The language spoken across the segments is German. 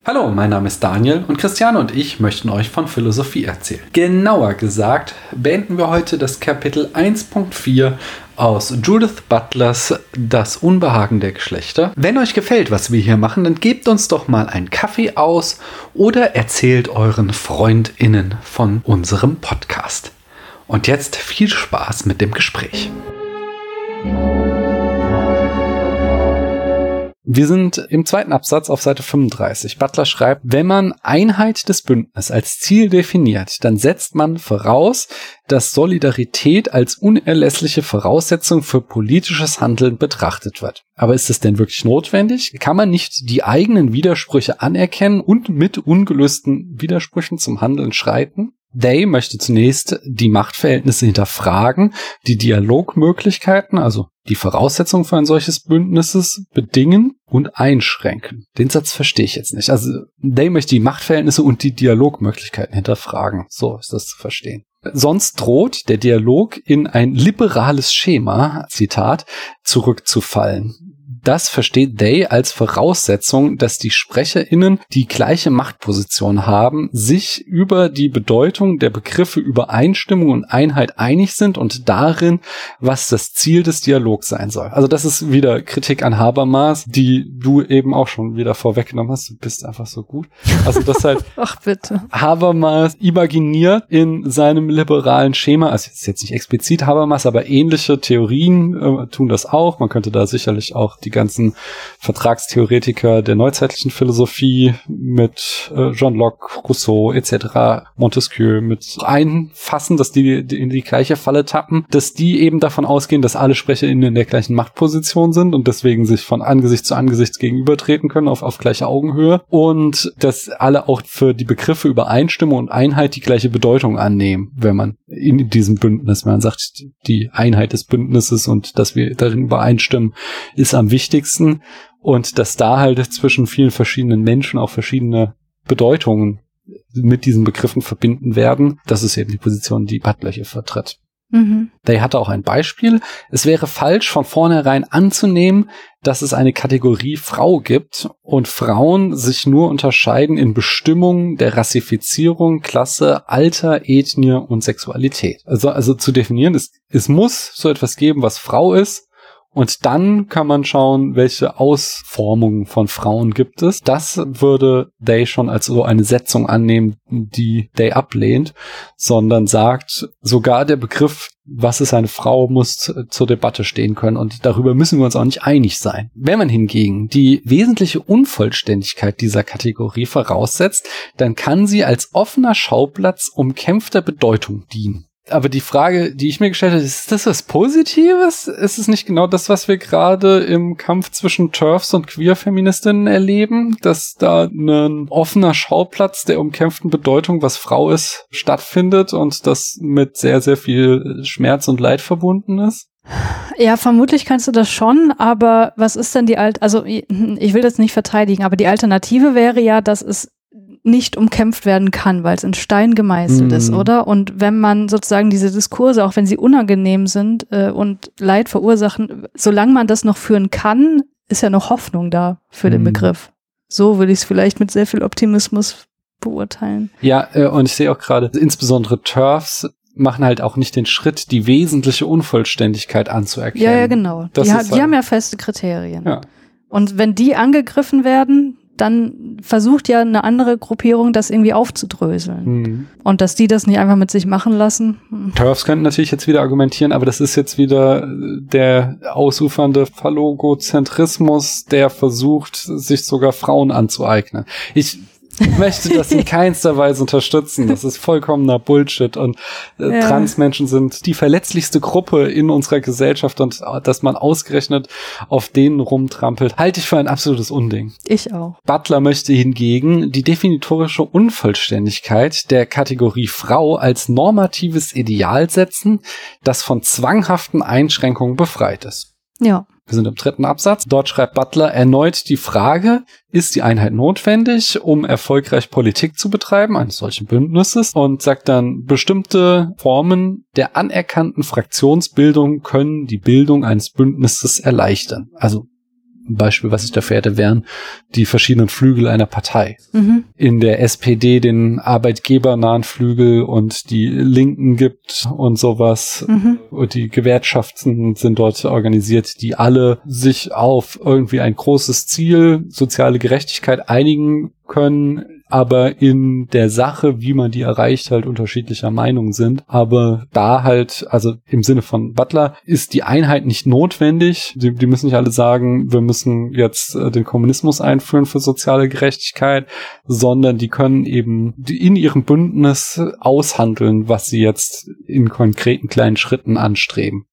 Hallo, mein Name ist Daniel und Christiane und ich möchten euch von Philosophie erzählen. Genauer gesagt beenden wir heute das Kapitel 1.4 aus Judith Butlers Das Unbehagen der Geschlechter. Wenn euch gefällt, was wir hier machen, dann gebt uns doch mal einen Kaffee aus oder erzählt euren FreundInnen von unserem Podcast. Und jetzt viel Spaß mit dem Gespräch. Wir sind im zweiten Absatz auf Seite 35. Butler schreibt, wenn man Einheit des Bündnisses als Ziel definiert, dann setzt man voraus, dass Solidarität als unerlässliche Voraussetzung für politisches Handeln betrachtet wird. Aber ist es denn wirklich notwendig? Kann man nicht die eigenen Widersprüche anerkennen und mit ungelösten Widersprüchen zum Handeln schreiten? Day möchte zunächst die Machtverhältnisse hinterfragen, die Dialogmöglichkeiten, also die Voraussetzungen für ein solches Bündnisses, bedingen und einschränken. Den Satz verstehe ich jetzt nicht. Also Day möchte die Machtverhältnisse und die Dialogmöglichkeiten hinterfragen. So ist das zu verstehen. Sonst droht der Dialog in ein liberales Schema, Zitat, zurückzufallen. Das versteht Day als Voraussetzung, dass die SprecherInnen die gleiche Machtposition haben, sich über die Bedeutung der Begriffe Übereinstimmung und Einheit einig sind und darin, was das Ziel des Dialogs sein soll. Also das ist wieder Kritik an Habermas, die du eben auch schon wieder vorweggenommen hast. Du bist einfach so gut. Also das halt Ach bitte. Habermas imaginiert in seinem liberalen Schema, also es ist jetzt nicht explizit Habermas, aber ähnliche Theorien tun das auch. Man könnte da sicherlich auch die ganzen Vertragstheoretiker der neuzeitlichen Philosophie mit John Locke, Rousseau etc., Montesquieu mit einfassen, dass die in die gleiche Falle tappen, dass die eben davon ausgehen, dass alle SprecherInnen in der gleichen Machtposition sind und deswegen sich von Angesicht zu Angesicht gegenübertreten können auf gleicher Augenhöhe und dass alle auch für die Begriffe Übereinstimmung und Einheit die gleiche Bedeutung annehmen, wenn man in diesem Bündnis, wenn man sagt, die Einheit des Bündnisses und dass wir darin übereinstimmen, ist am wichtigsten und dass da halt zwischen vielen verschiedenen Menschen auch verschiedene Bedeutungen mit diesen Begriffen verbinden werden. Das ist eben die Position, die Butler hier vertritt. Day hatte auch ein Beispiel. Es wäre falsch, von vornherein anzunehmen, dass es eine Kategorie Frau gibt und Frauen sich nur unterscheiden in Bestimmungen der Rassifizierung, Klasse, Alter, Ethnie und Sexualität. Also zu definieren, es muss so etwas geben, was Frau ist. Und dann kann man schauen, welche Ausformungen von Frauen gibt es. Das würde Day schon als so eine Setzung annehmen, die Day ablehnt, sondern sagt, sogar der Begriff, was ist eine Frau, muss zur Debatte stehen können. Und darüber müssen wir uns auch nicht einig sein. Wenn man hingegen die wesentliche Unvollständigkeit dieser Kategorie voraussetzt, dann kann sie als offener Schauplatz umkämpfter Bedeutung dienen. Aber die Frage, die ich mir gestellt habe, ist das was Positives? Ist es nicht genau das, was wir gerade im Kampf zwischen TERFs und Queer-Feministinnen erleben? Dass da ein offener Schauplatz der umkämpften Bedeutung, was Frau ist, stattfindet und das mit sehr, sehr viel Schmerz und Leid verbunden ist? Ja, vermutlich kannst du das schon, aber was ist denn also ich will das nicht verteidigen, aber die Alternative wäre ja, dass es nicht umkämpft werden kann, weil es in Stein gemeißelt ist, oder? Und wenn man sozusagen diese Diskurse, auch wenn sie unangenehm sind und Leid verursachen, solange man das noch führen kann, ist ja noch Hoffnung da für den Begriff. So würde ich es vielleicht mit sehr viel Optimismus beurteilen. Ja, und ich sehe auch gerade, insbesondere TERFs machen halt auch nicht den Schritt, die wesentliche Unvollständigkeit anzuerkennen. Ja, genau. Die haben ja feste Kriterien. Ja. Und wenn die angegriffen werden, dann versucht ja eine andere Gruppierung, das irgendwie aufzudröseln. Und dass die das nicht einfach mit sich machen lassen. TERFs könnten natürlich jetzt wieder argumentieren, aber das ist jetzt wieder der ausufernde Phallogozentrismus, der versucht, sich sogar Frauen anzueignen. Ich möchte das in keinster Weise unterstützen. Das ist vollkommener Bullshit und Transmenschen sind die verletzlichste Gruppe in unserer Gesellschaft und dass man ausgerechnet auf denen rumtrampelt, halte ich für ein absolutes Unding. Ich auch. Butler möchte hingegen die definitorische Unvollständigkeit der Kategorie Frau als normatives Ideal setzen, das von zwanghaften Einschränkungen befreit ist. Ja. Wir sind im dritten Absatz. Dort schreibt Butler erneut die Frage, ist die Einheit notwendig, um erfolgreich Politik zu betreiben, eines solchen Bündnisses, und sagt dann, bestimmte Formen der anerkannten Fraktionsbildung können die Bildung eines Bündnisses erleichtern. Also Beispiel, was ich dafür hätte, wären die verschiedenen Flügel einer Partei. In der SPD den arbeitgebernahen Flügel und die Linken gibt und sowas. Und die Gewerkschaften sind dort organisiert, die alle sich auf irgendwie ein großes Ziel, soziale Gerechtigkeit einigen können, aber in der Sache, wie man die erreicht, halt unterschiedlicher Meinung sind. Aber da halt, also im Sinne von Butler, ist die Einheit nicht notwendig. Die müssen nicht alle sagen, wir müssen jetzt den Kommunismus einführen für soziale Gerechtigkeit, sondern die können eben in ihrem Bündnis aushandeln, was sie jetzt in konkreten kleinen Schritten anstreben.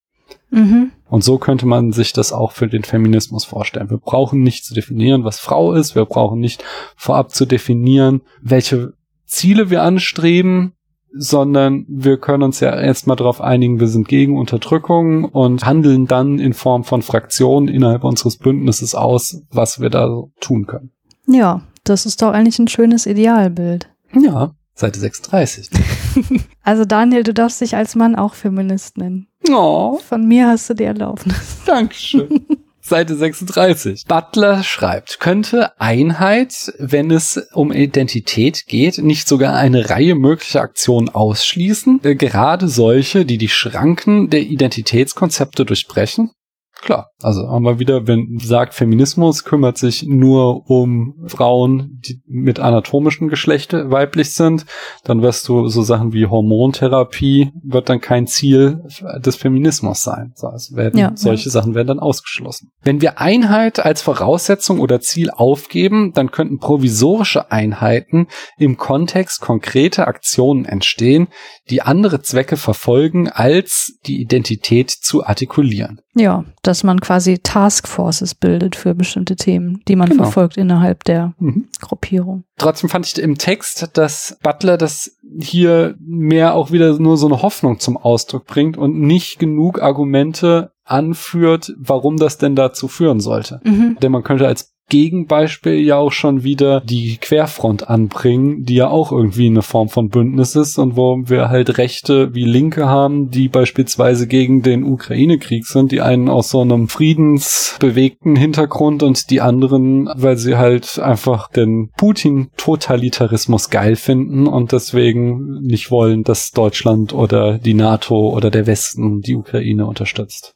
Und so könnte man sich das auch für den Feminismus vorstellen. Wir brauchen nicht zu definieren, was Frau ist. Wir brauchen nicht vorab zu definieren, welche Ziele wir anstreben, sondern wir können uns ja erstmal darauf einigen, wir sind gegen Unterdrückung und handeln dann in Form von Fraktionen innerhalb unseres Bündnisses aus, was wir da tun können. Ja, das ist doch eigentlich ein schönes Idealbild. Ja, Seite 36. Also Daniel, du darfst dich als Mann auch Feminist nennen. Oh. Von mir hast du die Erlaubnis. Dankeschön. Seite 36. Butler schreibt, könnte Einheit, wenn es um Identität geht, nicht sogar eine Reihe möglicher Aktionen ausschließen? Gerade solche, die die Schranken der Identitätskonzepte durchbrechen? Klar, also haben wir wieder, wenn sagt, Feminismus kümmert sich nur um Frauen, die mit anatomischem Geschlecht weiblich sind, dann wirst du so Sachen wie Hormontherapie, wird dann kein Ziel des Feminismus sein. Solche Sachen werden dann ausgeschlossen. Wenn wir Einheit als Voraussetzung oder Ziel aufgeben, dann könnten provisorische Einheiten im Kontext konkreter Aktionen entstehen, die andere Zwecke verfolgen, als die Identität zu artikulieren. Ja, dass man quasi Taskforces bildet für bestimmte Themen, die man verfolgt innerhalb der Gruppierung. Trotzdem fand ich im Text, dass Butler das hier mehr auch wieder nur so eine Hoffnung zum Ausdruck bringt und nicht genug Argumente anführt, warum das denn dazu führen sollte. Denn man könnte als Gegenbeispiel ja auch schon wieder die Querfront anbringen, die ja auch irgendwie eine Form von Bündnis ist und wo wir halt Rechte wie Linke haben, die beispielsweise gegen den Ukraine-Krieg sind, die einen aus so einem friedensbewegten Hintergrund und die anderen, weil sie halt einfach den Putin-Totalitarismus geil finden und deswegen nicht wollen, dass Deutschland oder die NATO oder der Westen die Ukraine unterstützt.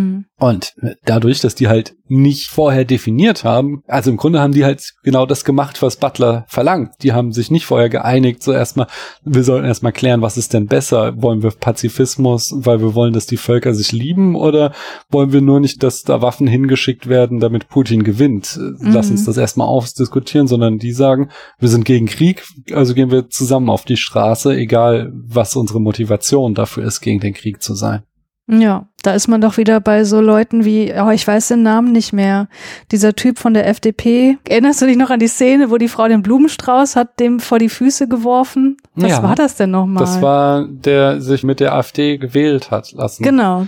Und dadurch, dass die halt nicht vorher definiert haben, also im Grunde haben die halt genau das gemacht, was Butler verlangt. Die haben sich nicht vorher geeinigt, so erstmal, wir sollten erstmal klären, was ist denn besser? Wollen wir Pazifismus, weil wir wollen, dass die Völker sich lieben, oder wollen wir nur nicht, dass da Waffen hingeschickt werden, damit Putin gewinnt? Lass uns das erstmal ausdiskutieren, sondern die sagen, wir sind gegen Krieg, also gehen wir zusammen auf die Straße, egal was unsere Motivation dafür ist, gegen den Krieg zu sein. Ja, da ist man doch wieder bei so Leuten wie, ich weiß den Namen nicht mehr, dieser Typ von der FDP. Erinnerst du dich noch an die Szene, wo die Frau den Blumenstrauß hat dem vor die Füße geworfen? Was war das denn nochmal? Das war, der sich mit der AfD gewählt hat lassen. Genau.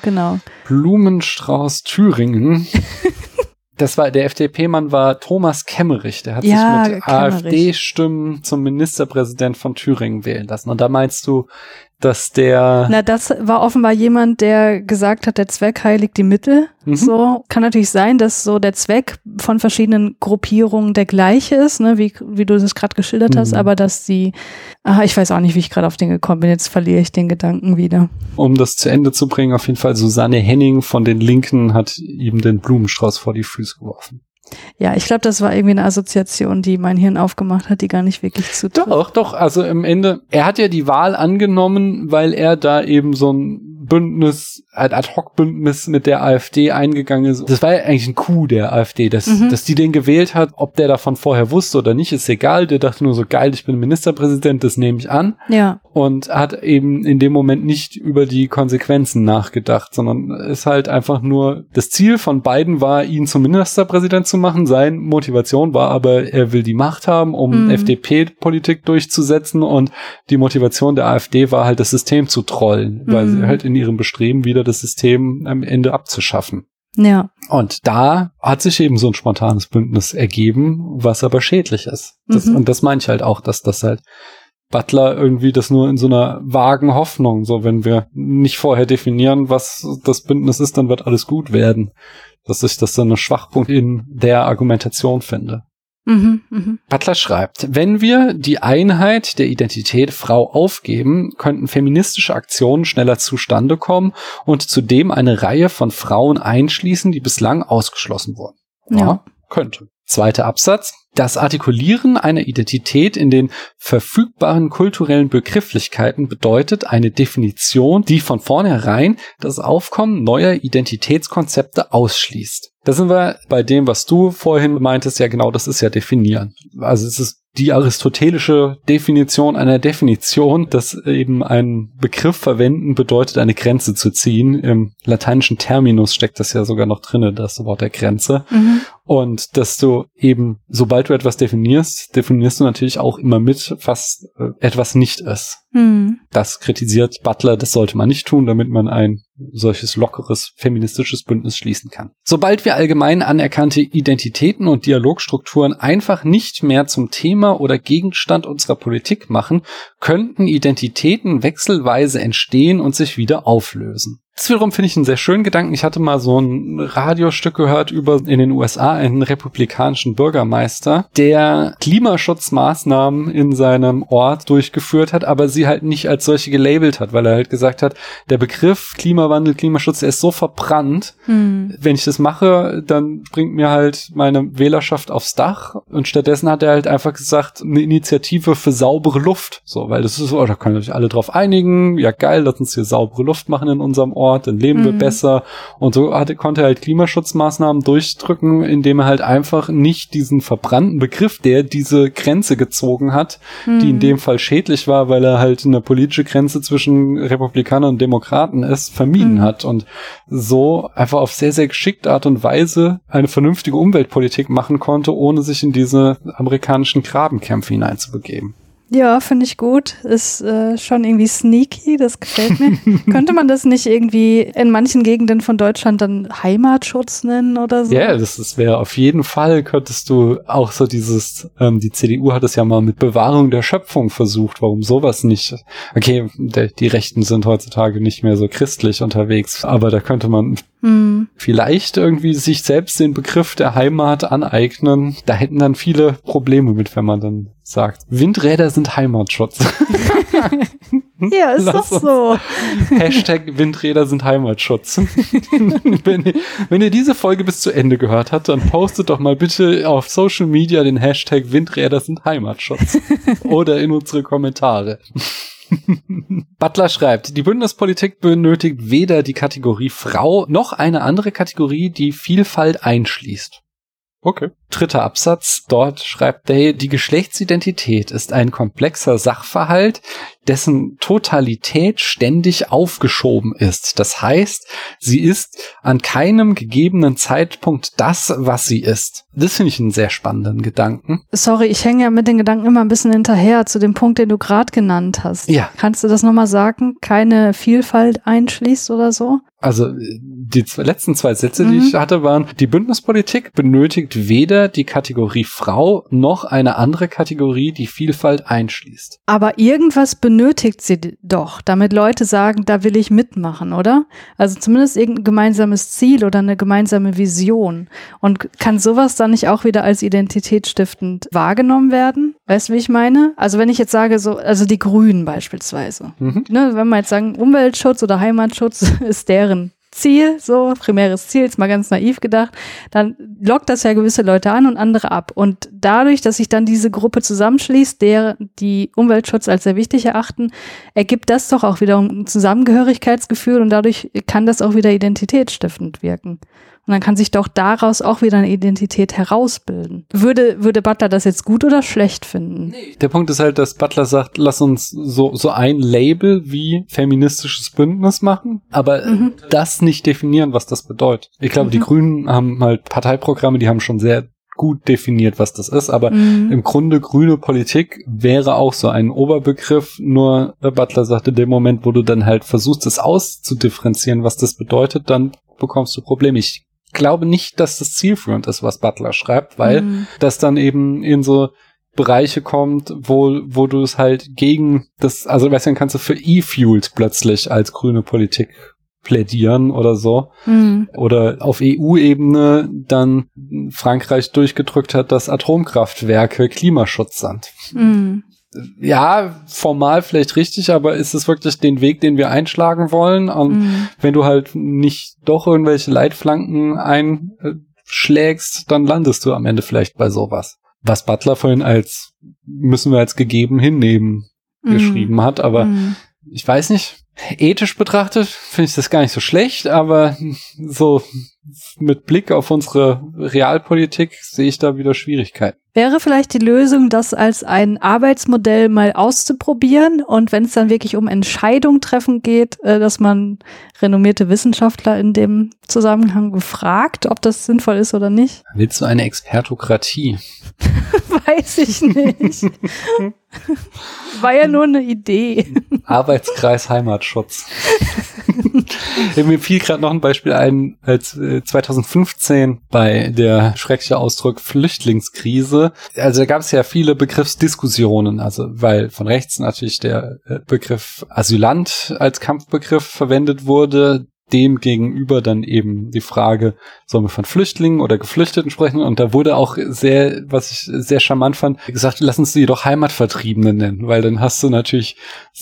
Blumenstrauß Thüringen. Das war, der FDP-Mann war Thomas Kemmerich, der hat sich mit AfD-Stimmen zum Ministerpräsident von Thüringen wählen lassen. Und da meinst du, dass das war offenbar jemand, der gesagt hat, der Zweck heiligt die Mittel. So kann natürlich sein, dass so der Zweck von verschiedenen Gruppierungen der gleiche ist, ne, wie du das gerade geschildert hast, aber dass ich weiß auch nicht, wie ich gerade auf den gekommen bin, jetzt verliere ich den Gedanken wieder. Um das zu Ende zu bringen, auf jeden Fall Susanne Henning von den Linken hat ihm den Blumenstrauß vor die Füße geworfen. Ja, ich glaube, das war irgendwie eine Assoziation, die mein Hirn aufgemacht hat, die gar nicht wirklich zutrifft. Doch, also im Ende, er hat ja die Wahl angenommen, weil er da eben so ein Bündnis, ein Ad-Hoc-Bündnis mit der AfD eingegangen ist. Das war ja eigentlich ein Coup der AfD, dass die den gewählt hat. Ob der davon vorher wusste oder nicht, ist egal. Der dachte nur so, geil, ich bin Ministerpräsident, das nehme ich an. Ja. Und hat eben in dem Moment nicht über die Konsequenzen nachgedacht, sondern ist halt einfach nur, das Ziel von Biden war, ihn zum Ministerpräsident zu machen. Seine Motivation war aber, er will die Macht haben, um FDP-Politik durchzusetzen, und die Motivation der AfD war halt, das System zu trollen, weil sie halt in ihrem Bestreben, wieder das System am Ende abzuschaffen. Ja. Und da hat sich eben so ein spontanes Bündnis ergeben, was aber schädlich ist. Und das meine ich halt auch, dass das halt Butler irgendwie das nur in so einer vagen Hoffnung, so wenn wir nicht vorher definieren, was das Bündnis ist, dann wird alles gut werden. Dass ich das dann ein Schwachpunkt in der Argumentation finde. Butler schreibt, wenn wir die Einheit der Identität Frau aufgeben, könnten feministische Aktionen schneller zustande kommen und zudem eine Reihe von Frauen einschließen, die bislang ausgeschlossen wurden. Ja, könnte. Zweiter Absatz. Das Artikulieren einer Identität in den verfügbaren kulturellen Begrifflichkeiten bedeutet eine Definition, die von vornherein das Aufkommen neuer Identitätskonzepte ausschließt. Da sind wir bei dem, was du vorhin meintest, ja genau, das ist ja definieren. Also es ist die aristotelische Definition einer Definition, dass eben ein Begriff verwenden bedeutet, eine Grenze zu ziehen. Im lateinischen Terminus steckt das ja sogar noch drinne, das Wort der Grenze. Und dass du eben, sobald du etwas definierst du natürlich auch immer mit, was etwas nicht ist. Das kritisiert Butler, das sollte man nicht tun, damit man ein solches lockeres feministisches Bündnis schließen kann. Sobald wir allgemein anerkannte Identitäten und Dialogstrukturen einfach nicht mehr zum Thema oder Gegenstand unserer Politik machen, könnten Identitäten wechselweise entstehen und sich wieder auflösen. Das wiederum finde ich einen sehr schönen Gedanken. Ich hatte mal so ein Radiostück gehört über in den USA einen republikanischen Bürgermeister, der Klimaschutzmaßnahmen in seinem Ort durchgeführt hat, aber sie halt nicht als solche gelabelt hat, weil er halt gesagt hat, der Begriff Klimawandel, Klimaschutz, der ist so verbrannt. Wenn ich das mache, dann bringt mir halt meine Wählerschaft aufs Dach und stattdessen hat er halt einfach gesagt, eine Initiative für saubere Luft. So, weil das ist so, da können sich alle drauf einigen, ja geil, lass uns hier saubere Luft machen in unserem Ort. Dann leben wir besser. Und so konnte er halt Klimaschutzmaßnahmen durchdrücken, indem er halt einfach nicht diesen verbrannten Begriff, der diese Grenze gezogen hat, die in dem Fall schädlich war, weil er halt eine politische Grenze zwischen Republikanern und Demokraten ist, vermieden hat. Und so einfach auf sehr, sehr geschickte Art und Weise eine vernünftige Umweltpolitik machen konnte, ohne sich in diese amerikanischen Grabenkämpfe hineinzubegeben. Ja, finde ich gut. Ist schon irgendwie sneaky, das gefällt mir. Könnte man das nicht irgendwie in manchen Gegenden von Deutschland dann Heimatschutz nennen oder so? Ja, das wäre auf jeden Fall, könntest du auch so dieses, die CDU hat es ja mal mit Bewahrung der Schöpfung versucht, warum sowas nicht, okay, die Rechten sind heutzutage nicht mehr so christlich unterwegs, aber da könnte man vielleicht irgendwie sich selbst den Begriff der Heimat aneignen. Da hätten dann viele Probleme mit, wenn man dann sagt, Windräder sind Heimatschutz. Ja, ist doch so. Hashtag Windräder sind Heimatschutz. Wenn ihr diese Folge bis zu Ende gehört habt, dann postet doch mal bitte auf Social Media den Hashtag Windräder sind Heimatschutz. Oder in unsere Kommentare. Butler schreibt, die Bündnispolitik benötigt weder die Kategorie Frau noch eine andere Kategorie, die Vielfalt einschließt. Okay. Dritter Absatz, dort schreibt Day, die Geschlechtsidentität ist ein komplexer Sachverhalt, dessen Totalität ständig aufgeschoben ist. Das heißt, sie ist an keinem gegebenen Zeitpunkt das, was sie ist. Das finde ich einen sehr spannenden Gedanken. Sorry, ich hänge ja mit den Gedanken immer ein bisschen hinterher zu dem Punkt, den du gerade genannt hast. Ja. Kannst du das nochmal sagen? Keine Vielfalt einschließt oder so? Also die letzten zwei Sätze, die ich hatte, waren, die Bündnispolitik benötigt weder die Kategorie Frau noch eine andere Kategorie, die Vielfalt einschließt. Aber irgendwas benötigt sie doch, damit Leute sagen, da will ich mitmachen, oder? Also zumindest irgendein gemeinsames Ziel oder eine gemeinsame Vision. Und kann sowas dann nicht auch wieder als identitätsstiftend wahrgenommen werden? Weißt du, wie ich meine? Also wenn ich jetzt sage, so, also die Grünen beispielsweise, ne, wenn wir jetzt sagen, Umweltschutz oder Heimatschutz ist deren Ziel, so primäres Ziel, ist mal ganz naiv gedacht, dann lockt das ja gewisse Leute an und andere ab. Und dadurch, dass sich dann diese Gruppe zusammenschließt, die Umweltschutz als sehr wichtig erachten, ergibt das doch auch wieder ein Zusammengehörigkeitsgefühl und dadurch kann das auch wieder identitätsstiftend wirken. Und dann kann sich doch daraus auch wieder eine Identität herausbilden. Würde Butler das jetzt gut oder schlecht finden? Nee. Der Punkt ist halt, dass Butler sagt, lass uns so ein Label wie feministisches Bündnis machen, aber das nicht definieren, was das bedeutet. Ich glaube, die Grünen haben halt Parteiprogramme, die haben schon sehr gut definiert, was das ist, aber im Grunde grüne Politik wäre auch so ein Oberbegriff, nur Butler sagte, in dem Moment, wo du dann halt versuchst, es auszudifferenzieren, was das bedeutet, dann bekommst du Probleme. Ich glaube nicht, dass das zielführend ist, was Butler schreibt, weil das dann eben in so Bereiche kommt, wo du es halt gegen das, also weißt du, dann kannst du für E-Fuels plötzlich als grüne Politik plädieren oder so. Oder auf EU-Ebene dann Frankreich durchgedrückt hat, dass Atomkraftwerke Klimaschutz sind. Ja, formal vielleicht richtig, aber ist es wirklich den Weg, den wir einschlagen wollen? Und wenn du halt nicht doch irgendwelche Leitflanken einschlägst, dann landest du am Ende vielleicht bei sowas. Was Butler vorhin müssen wir als gegeben hinnehmen geschrieben hat, aber ich weiß nicht, ethisch betrachtet finde ich das gar nicht so schlecht, aber so mit Blick auf unsere Realpolitik sehe ich da wieder Schwierigkeiten. Wäre vielleicht die Lösung, das als ein Arbeitsmodell mal auszuprobieren und wenn es dann wirklich um Entscheidungen treffen geht, dass man renommierte Wissenschaftler in dem Zusammenhang befragt, ob das sinnvoll ist oder nicht? Willst du eine Expertokratie? Weiß ich nicht. War ja nur eine Idee. Arbeitskreis Heimatschutz. Mir fiel gerade noch ein Beispiel ein, als 2015 bei der schreckliche Ausdruck Flüchtlingskrise. Also da gab es ja viele Begriffsdiskussionen, also weil von rechts natürlich der Begriff Asylant als Kampfbegriff verwendet wurde, dem gegenüber dann eben die Frage, sollen wir von Flüchtlingen oder Geflüchteten sprechen? Und da wurde auch was ich sehr charmant fand, gesagt, lass uns die doch Heimatvertriebene nennen, weil dann hast du natürlich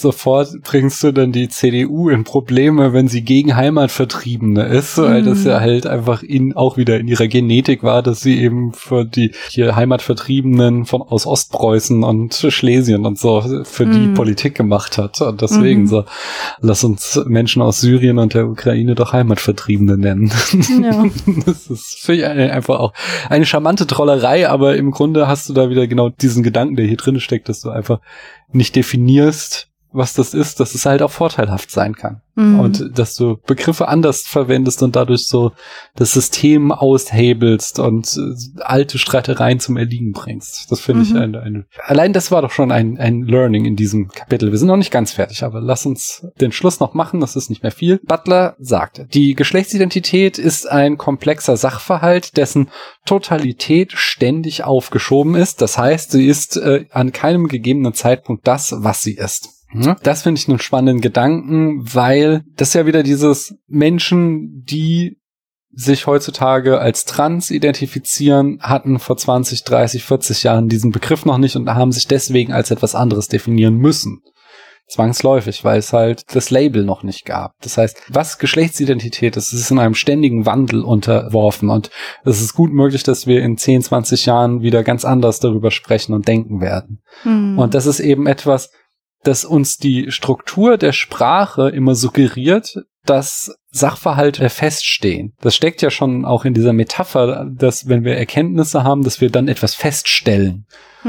bringst du dann die CDU in Probleme, wenn sie gegen Heimatvertriebene ist, weil das ja halt einfach auch wieder in ihrer Genetik war, dass sie eben für die hier Heimatvertriebenen aus Ostpreußen und Schlesien und so für die Politik gemacht hat. Und deswegen lass uns Menschen aus Syrien und der Ukraine doch Heimatvertriebene nennen. Ja. Das ist für mich einfach auch eine charmante Trollerei, aber im Grunde hast du da wieder genau diesen Gedanken, der hier drin steckt, dass du einfach nicht definierst, was das ist, dass es halt auch vorteilhaft sein kann. Und dass du Begriffe anders verwendest und dadurch so das System aushebelst und alte Streitereien zum Erliegen bringst. Das finde ich allein das war doch schon ein Learning in diesem Kapitel. Wir sind noch nicht ganz fertig, aber lass uns den Schluss noch machen, das ist nicht mehr viel. Butler sagt, die Geschlechtsidentität ist ein komplexer Sachverhalt, dessen Totalität ständig aufgeschoben ist. Das heißt, sie ist an keinem gegebenen Zeitpunkt das, was sie ist. Das finde ich einen spannenden Gedanken, weil das ja wieder dieses Menschen, die sich heutzutage als trans identifizieren, hatten vor 20, 30, 40 Jahren diesen Begriff noch nicht und haben sich deswegen als etwas anderes definieren müssen. Zwangsläufig, weil es halt das Label noch nicht gab. Das heißt, was Geschlechtsidentität ist, ist in einem ständigen Wandel unterworfen und es ist gut möglich, dass wir in 10, 20 Jahren wieder ganz anders darüber sprechen und denken werden. Und das ist eben etwas, dass uns die Struktur der Sprache immer suggeriert, dass Sachverhalte feststehen. Das steckt ja schon auch in dieser Metapher, dass wenn wir Erkenntnisse haben, dass wir dann etwas feststellen.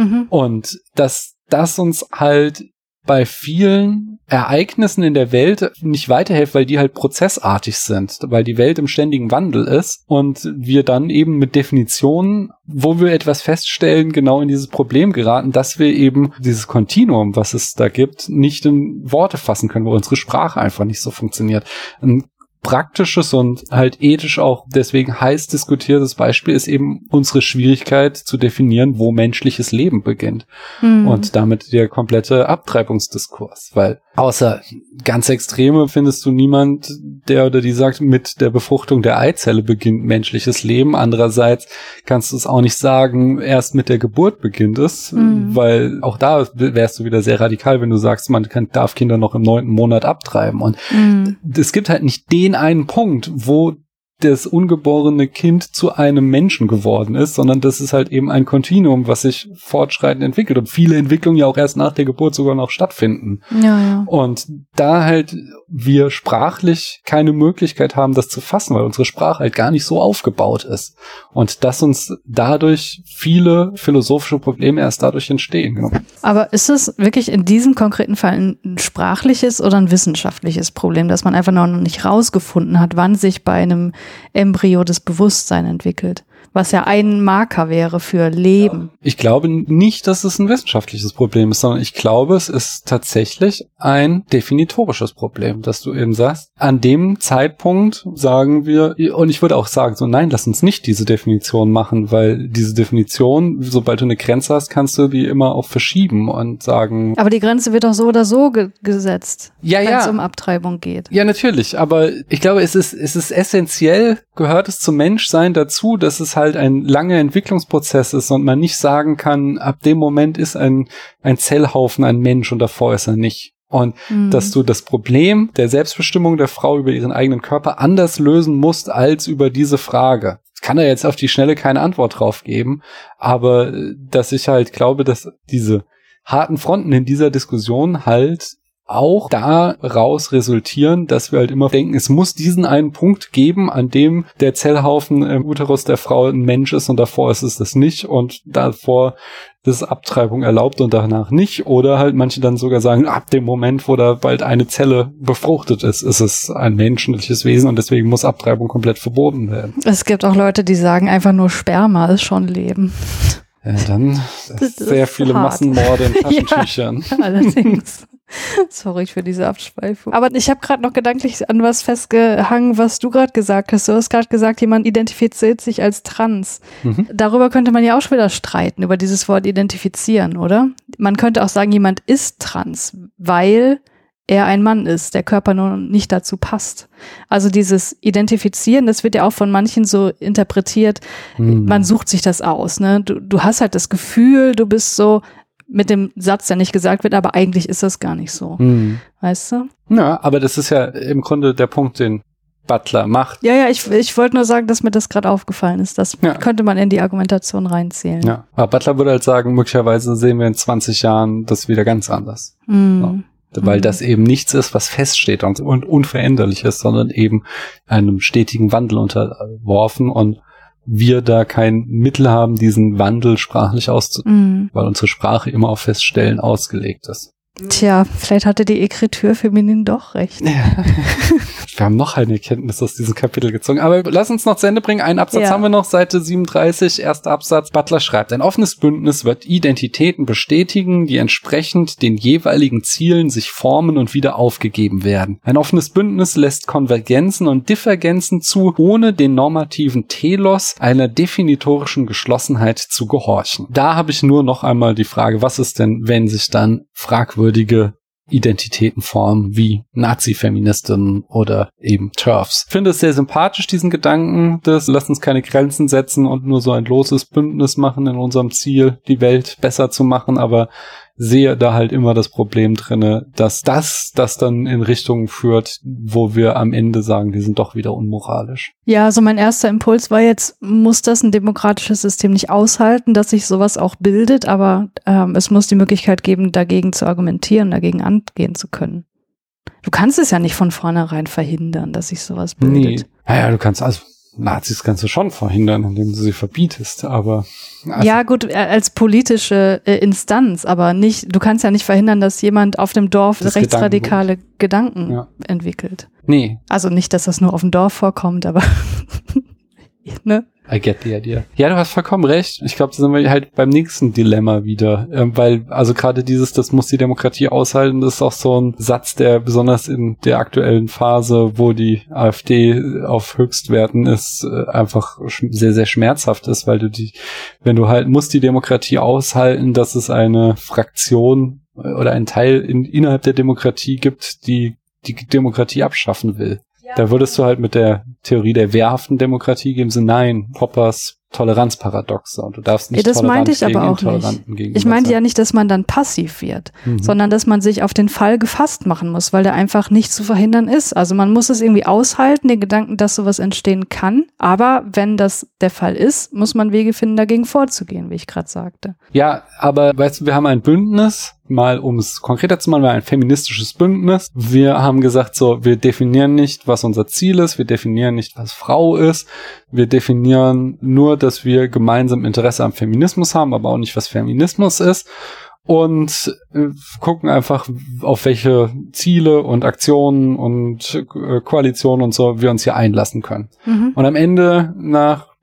Und dass das uns halt bei vielen Ereignissen in der Welt nicht weiterhilft, weil die halt prozessartig sind, weil die Welt im ständigen Wandel ist und wir dann eben mit Definitionen, wo wir etwas feststellen, genau in dieses Problem geraten, dass wir eben dieses Kontinuum, was es da gibt, nicht in Worte fassen können, wo unsere Sprache einfach nicht so funktioniert. Ein praktisches und halt ethisch auch deswegen heiß diskutiertes Beispiel ist eben unsere Schwierigkeit zu definieren, wo menschliches Leben beginnt. Und damit der komplette Abtreibungsdiskurs, weil außer ganz Extreme findest du niemand, der oder die sagt, mit der Befruchtung der Eizelle beginnt menschliches Leben. Andererseits kannst du es auch nicht sagen, erst mit der Geburt beginnt es, weil auch da wärst du wieder sehr radikal, wenn du sagst, man darf Kinder noch im 9. Monat abtreiben. Und es gibt halt nicht den einen Punkt, wo das ungeborene Kind zu einem Menschen geworden ist, sondern das ist halt eben ein Kontinuum, was sich fortschreitend entwickelt und viele Entwicklungen ja auch erst nach der Geburt sogar noch stattfinden. Ja. Und da halt wir sprachlich keine Möglichkeit haben, das zu fassen, weil unsere Sprache halt gar nicht so aufgebaut ist. Und dass uns dadurch viele philosophische Probleme erst dadurch entstehen. Genau. Aber ist es wirklich in diesem konkreten Fall ein sprachliches oder ein wissenschaftliches Problem, dass man einfach noch nicht rausgefunden hat, wann sich bei einem Embryo das Bewusstsein entwickelt? Was ja ein Marker wäre für Leben. Ich glaube nicht, dass es ein wissenschaftliches Problem ist, sondern ich glaube, es ist tatsächlich ein definitorisches Problem, dass du eben sagst, an dem Zeitpunkt sagen wir, und ich würde auch sagen, so nein, lass uns nicht diese Definition machen, weil diese Definition, sobald du eine Grenze hast, kannst du die immer auch verschieben und sagen. Aber die Grenze wird doch so oder so gesetzt, wenn es um Abtreibung geht. Ja, natürlich, aber ich glaube, es ist essentiell, gehört es zum Menschsein dazu, dass es halt ein langer Entwicklungsprozess ist und man nicht sagen kann, ab dem Moment ist ein Zellhaufen ein Mensch und davor ist er nicht. Und dass du das Problem der Selbstbestimmung der Frau über ihren eigenen Körper anders lösen musst als über diese Frage. Ich kann da jetzt auf die Schnelle keine Antwort drauf geben, aber dass ich halt glaube, dass diese harten Fronten in dieser Diskussion halt auch daraus resultieren, dass wir halt immer denken, es muss diesen einen Punkt geben, an dem der Zellhaufen im Uterus der Frau ein Mensch ist und davor ist es das nicht und davor ist Abtreibung erlaubt und danach nicht. Oder halt manche dann sogar sagen, ab dem Moment, wo da bald eine Zelle befruchtet ist, ist es ein menschliches Wesen und deswegen muss Abtreibung komplett verboten werden. Es gibt auch Leute, die sagen, einfach nur Sperma ist schon Leben. Ja, dann sehr viele hart. Massenmorde in Taschentüchern. Ja, allerdings. Sorry für diese Abschweifung. Aber ich habe gerade noch gedanklich an was festgehangen, was du gerade gesagt hast. Du hast gerade gesagt, jemand identifiziert sich als trans. Darüber könnte man ja auch schon wieder streiten, über dieses Wort identifizieren, oder? Man könnte auch sagen, jemand ist trans, weil er ein Mann ist, der Körper nur nicht dazu passt. Also dieses Identifizieren, das wird ja auch von manchen so interpretiert, man sucht sich das aus, ne? Du hast halt das Gefühl, du bist so, mit dem Satz, der nicht gesagt wird, aber eigentlich ist das gar nicht so. Weißt du? Ja, aber das ist ja im Grunde der Punkt, den Butler macht. Ja, ich wollte nur sagen, dass mir das gerade aufgefallen ist. Das könnte man in die Argumentation reinzählen. Ja, aber Butler würde halt sagen, möglicherweise sehen wir in 20 Jahren das wieder ganz anders. So. Weil das eben nichts ist, was feststeht und unveränderlich ist, sondern eben einem stetigen Wandel unterworfen und wir da kein Mittel haben, diesen Wandel sprachlich auszudrücken, weil unsere Sprache immer auf Feststellen ausgelegt ist. Tja, vielleicht hatte die Écriture féminine doch recht. Ja. Wir haben noch eine Erkenntnis aus diesem Kapitel gezogen. Aber lass uns noch zu Ende bringen. Einen Absatz haben wir noch, Seite 37, erster Absatz. Butler schreibt, ein offenes Bündnis wird Identitäten bestätigen, die entsprechend den jeweiligen Zielen sich formen und wieder aufgegeben werden. Ein offenes Bündnis lässt Konvergenzen und Divergenzen zu, ohne den normativen Telos einer definitorischen Geschlossenheit zu gehorchen. Da habe ich nur noch einmal die Frage, was ist denn, wenn sich dann fragwürdige Identitäten formen wie Nazi-Feministinnen oder eben TERFs. Ich finde es sehr sympathisch, diesen Gedanken des lass uns keine Grenzen setzen und nur so ein loses Bündnis machen in unserem Ziel, die Welt besser zu machen, aber sehe da halt immer das Problem drinne, dass das dann in Richtungen führt, wo wir am Ende sagen, die sind doch wieder unmoralisch. Ja, also mein erster Impuls war jetzt, muss das ein demokratisches System nicht aushalten, dass sich sowas auch bildet, aber es muss die Möglichkeit geben, dagegen zu argumentieren, dagegen angehen zu können. Du kannst es ja nicht von vornherein verhindern, dass sich sowas bildet. Nee. Naja, du kannst Nazis kannst du schon verhindern, indem du sie verbietest, aber... Ja gut, als politische Instanz, aber nicht, du kannst ja nicht verhindern, dass jemand auf dem Dorf rechtsradikale Gedanken entwickelt. Nee. Also nicht, dass das nur auf dem Dorf vorkommt, aber... ne? I get the idea. Ja, du hast vollkommen recht. Ich glaube, da sind wir halt beim nächsten Dilemma wieder. Weil, also gerade das muss die Demokratie aushalten, das ist auch so ein Satz, der besonders in der aktuellen Phase, wo die AfD auf Höchstwerten ist, einfach sehr, sehr schmerzhaft ist, weil musst die Demokratie aushalten, dass es eine Fraktion oder einen Teil innerhalb der Demokratie gibt, die Demokratie abschaffen will. Da würdest du halt mit der Theorie der wehrhaften Demokratie geben, so nein, Poppers Toleranzparadoxe und du darfst nicht das meinte ich aber auch nicht. Ich meinte ja nicht, dass man dann passiv wird, sondern dass man sich auf den Fall gefasst machen muss, weil der einfach nicht zu verhindern ist. Also man muss es irgendwie aushalten, den Gedanken, dass sowas entstehen kann, aber wenn das der Fall ist, muss man Wege finden, dagegen vorzugehen, wie ich gerade sagte. Ja, aber weißt du, wir haben ein Bündnis, mal um es konkreter zu machen, wir haben ein feministisches Bündnis. Wir haben gesagt, so, wir definieren nicht, was unser Ziel ist, wir definieren nicht, was Frau ist, wir definieren nur, dass wir gemeinsam Interesse am Feminismus haben, aber auch nicht, was Feminismus ist. Und gucken einfach, auf welche Ziele und Aktionen und Koalitionen und so wir uns hier einlassen können. Und am Ende, nach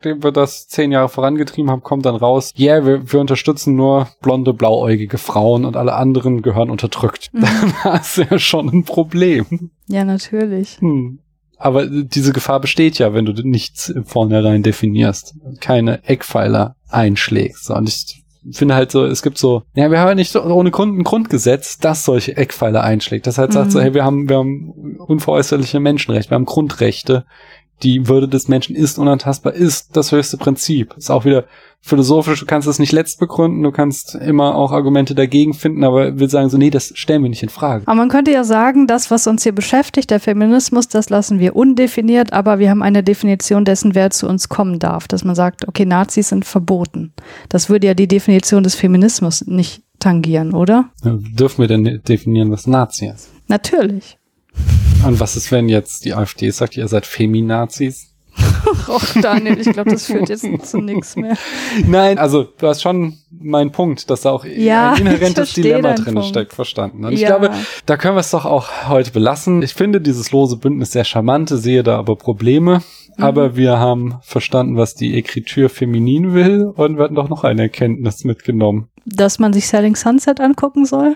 dem wir das 10 Jahre vorangetrieben haben, kommt dann raus, wir unterstützen nur blonde, blauäugige Frauen und alle anderen gehören unterdrückt. Dann hast du ja schon ein Problem. Ja, natürlich. Aber diese Gefahr besteht ja, wenn du nichts im Vornherein definierst, keine Eckpfeiler einschlägst. Und ich finde halt so, es gibt so, wir haben ja nicht ohne Grund ein Grundgesetz, das solche Eckpfeiler einschlägt. Das halt sagt so, hey, wir haben unveräußerliche Menschenrechte, wir haben Grundrechte. Die Würde des Menschen ist unantastbar, ist das höchste Prinzip. Ist auch wieder philosophisch, du kannst es nicht letzt begründen, du kannst immer auch Argumente dagegen finden, aber will sagen so, nee, das stellen wir nicht in Frage. Aber man könnte ja sagen, das, was uns hier beschäftigt, der Feminismus, das lassen wir undefiniert, aber wir haben eine Definition dessen, wer zu uns kommen darf. Dass man sagt, okay, Nazis sind verboten. Das würde ja die Definition des Feminismus nicht tangieren, oder? Ja, dürfen wir denn definieren, was Nazi ist? Natürlich. Und was ist, wenn jetzt die AfD sagt, ihr seid Feminazis? Och, Daniel, ich glaube, das führt jetzt zu nichts mehr. Nein, also du hast schon meinen Punkt, dass da auch ein inhärentes Dilemma drin steckt, verstanden. Und ich glaube, da können wir es doch auch heute belassen. Ich finde dieses lose Bündnis sehr charmant, sehe da aber Probleme. Aber wir haben verstanden, was die Écriture feminin will und wir hatten doch noch eine Erkenntnis mitgenommen. Dass man sich Selling Sunset angucken soll?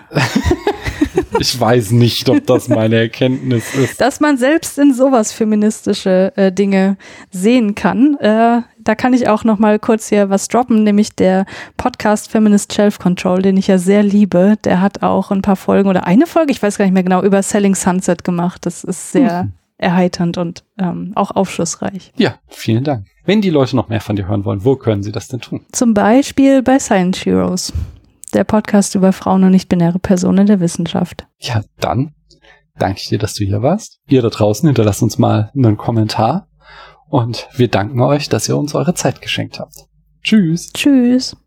Ich weiß nicht, ob das meine Erkenntnis ist. Dass man selbst in sowas feministische Dinge sehen kann. Da kann ich auch noch mal kurz hier was droppen, nämlich der Podcast Feminist Shelf Control, den ich ja sehr liebe. Der hat auch ein paar Folgen oder eine Folge, ich weiß gar nicht mehr genau, über Selling Sunset gemacht. Das ist sehr erheiternd und auch aufschlussreich. Ja, vielen Dank. Wenn die Leute noch mehr von dir hören wollen, wo können sie das denn tun? Zum Beispiel bei Science Heroes. Der Podcast über Frauen und nicht-binäre Personen in der Wissenschaft. Ja, dann danke ich dir, dass du hier warst. Ihr da draußen, hinterlasst uns mal einen Kommentar. Und wir danken euch, dass ihr uns eure Zeit geschenkt habt. Tschüss. Tschüss.